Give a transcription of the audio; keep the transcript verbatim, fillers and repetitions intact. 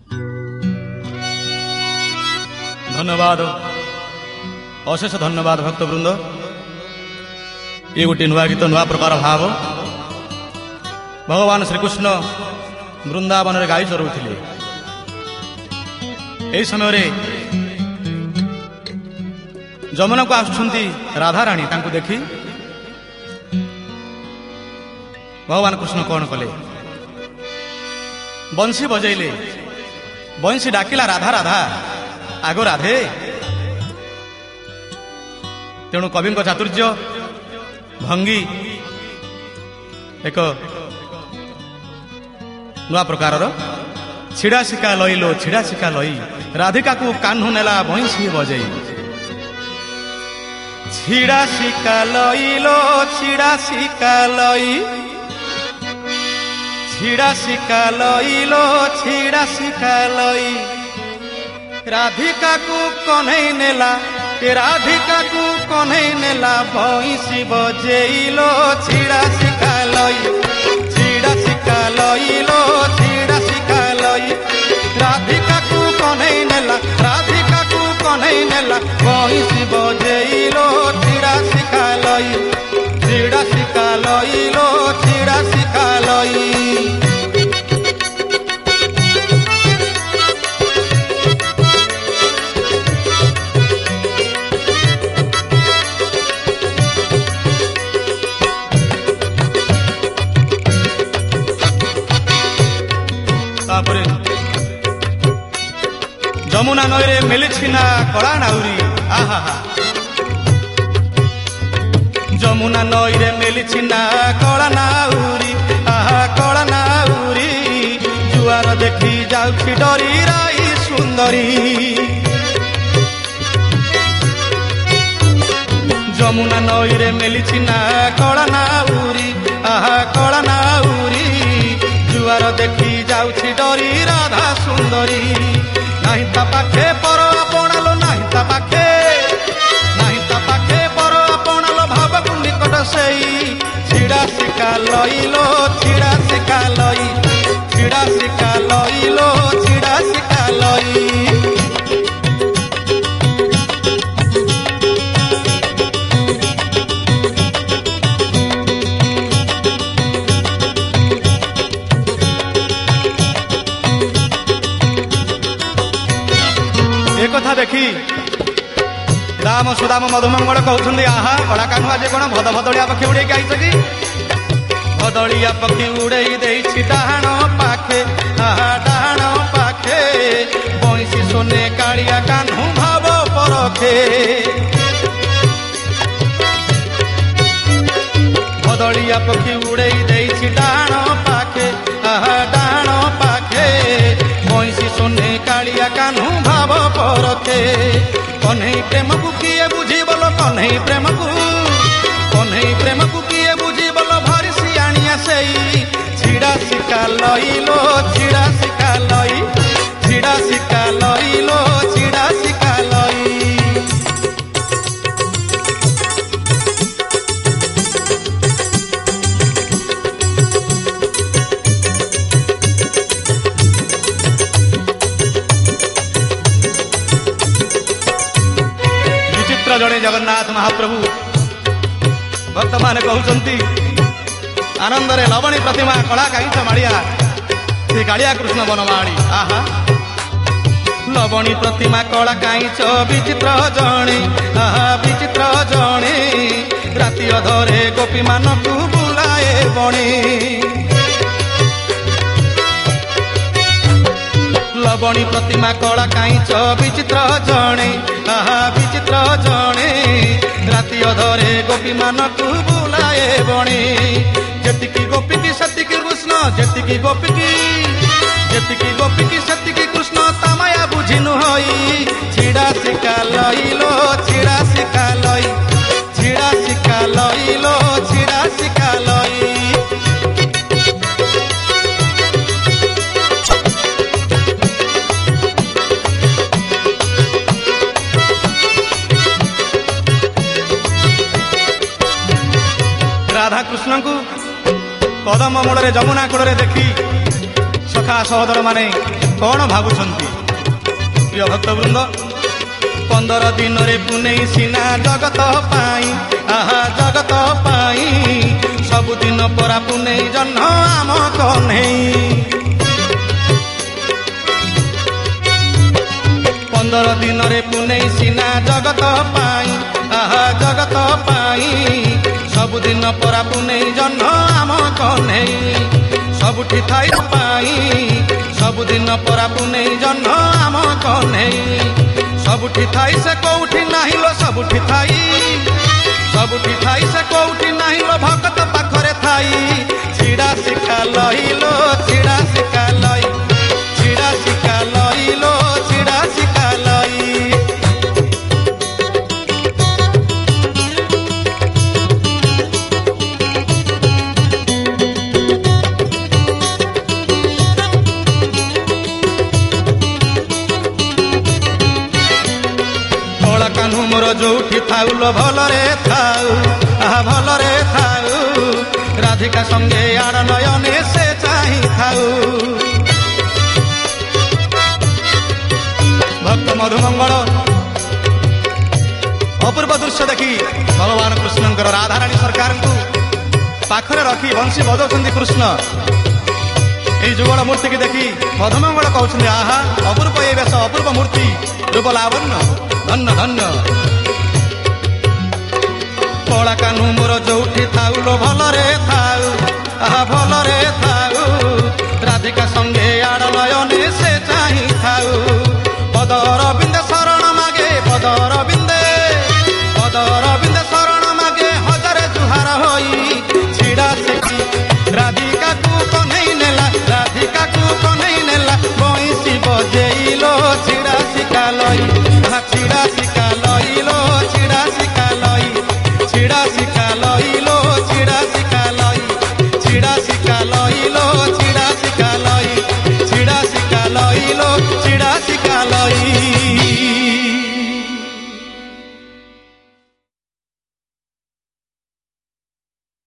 धन्यवाद अशेष धन्यवाद भक्तवृंद। ये गोटे नुआ गीत नुआ प्रकार भाव भगवान श्रीकृष्ण वृंदावन में गाई चरुले यही समय जमुना को आसुंच राधाराणी तांको देखी भगवान कृष्ण कौन कले बंशी बजैले बंशी डाकिला राधा राधा आगो राधे। तेणु कवि चातुर्य भंगी एक नुआ प्रकार छिड़ा शिका लईलो छिड़ा शिका लई राधिका को कान्हू नेला बंशी बजई। छिड़ा शिका लईलो छिड़ा शिका लई छिड़ा शिका लईलो छिड़ा शिका लई राधिका को कन्हई नेला राधिका को कन्हई नेला बंशी बजेइलो। छिड़ा शिका लई छिड़ा शिका लईलो छिड़ा शिका लई राधिका को कन्हई नेला राधिका को कन्हई नेला बंशी बजेइलो। छिड़ा शिका लई छिड़ा शिका लईलो छिड़ा शिका लई। जमुना नईरे मिलिछिना कड़ा नाउरी आहा जमुना नईरे मिलिछिना कड़ा नाउरी आहा कड़ा नाउरी जुआर देखी जाउछि डरी राई सुंदरी। जमुना नईरे मिलिछिना कड़ा नाउरी आहा कड़ा नाउरी जुआर देखी जाउछि डरी राधा सुंदरी। नहीं ता पाखे पर आपणालो नहीं ता पाखे नहीं ता पाखे पर आपणालो भाव को निकट सेई। छिड़ा शिका लईलो छिड़ा शिका लई छिड़ा शिका लईलो छिड़ा शिका लई। कथा देखी राम सुदाम मधुमंगल कहते आहा कड़ा कान्हू आज कौन भद भदलिया पक्षी उड़े आई भदलिया पक्षी उड़े डाण पाखे आहा डाण पाखे बंशी सोने कालिया कान्हू भाव परखे। भदलिया पक्षी उड़े डाण पाखे आहा डाण पाखे बंशी सोने कालिया कान्हू भाव परखे। कन्हई प्रेम को किए बुझी बोलो कन्हई प्रेम को कन्हई प्रेम को किए बुझी बोलो भारी सियाणिया सेई। छिड़ा शिका लईलो छिड़ा शिका लई छिड़ा शिका लईलो छिड़ा शिका लई। जड़े जगन्नाथ महाप्रभु भक्त मान कहते आनंद रे लवणी प्रतिमा कला काईच माड़िया श्री कालिया कृष्ण बनमाणी आहा लवणी प्रतिमा कला काईच विचित्र जणे आहा विचित्र जणे राति अधरे गोपी मान को बुलाए बणे। लवणी प्रतिमा कला काईच विचित्र जणे आहा विचित्र जणे राति अधरे गोपी मान को बुलाए बणे। जेतिकी गोपी की सतिकी कृष्ण जेतिकी गोपी की जेतिकी गोपी की सतिकी कृष्ण तामाया बुझिनु होई। छिड़ा शिका लईलो छिड़ा शिका लई छिड़ा शिका लईलो छिड़ा शिका लई। राधा कृष्ण को कदम मूल जमुना कूल देखी सखा सहोदर माने कौन भावुंट प्रिय भक्तवृंद पंदर दिन रे पुनेई सीना जगत पाई आहा जगत पाई सबुदिन परा पुनेई जन्म आम कन्हई पंदर दिन रे पुनेई सीना जगत पाई आहा जगत पाई सबुदिन परा पुनेई जन्म आम कन्हई सबुठी थाई पाई सबुदिन परा पुनेई जन्म आम कन्हई सबुठी थाई से कोउठी नाही लो सबुठी थाई सबुठी थाई से कोउठी नाही लो भगत पाखरे थाई छिड़ा शिखा लइलो छिड़ा शिखा लई छिड़ा शिखा लइलो छिड़ा शिखा लई मोर जोठी थाउ लो भलरे थाउ आहा भलरे थाउ राधिका संगे आड़ नयने से चाही थाउ भक्त मधुमंगल अपूर्व दृश्य देखी भगवान कृष्णंकर राधाराणी सरकार को पाखरे रखी बंशी बजाउछन्ति कृष्ण ए जुगल मूर्ति की देखी मधुमंगल कहउछन्ति आहा अपूर्व ए बेश अपूर्व मूर्ति रूप लावण्य धन्य धन्य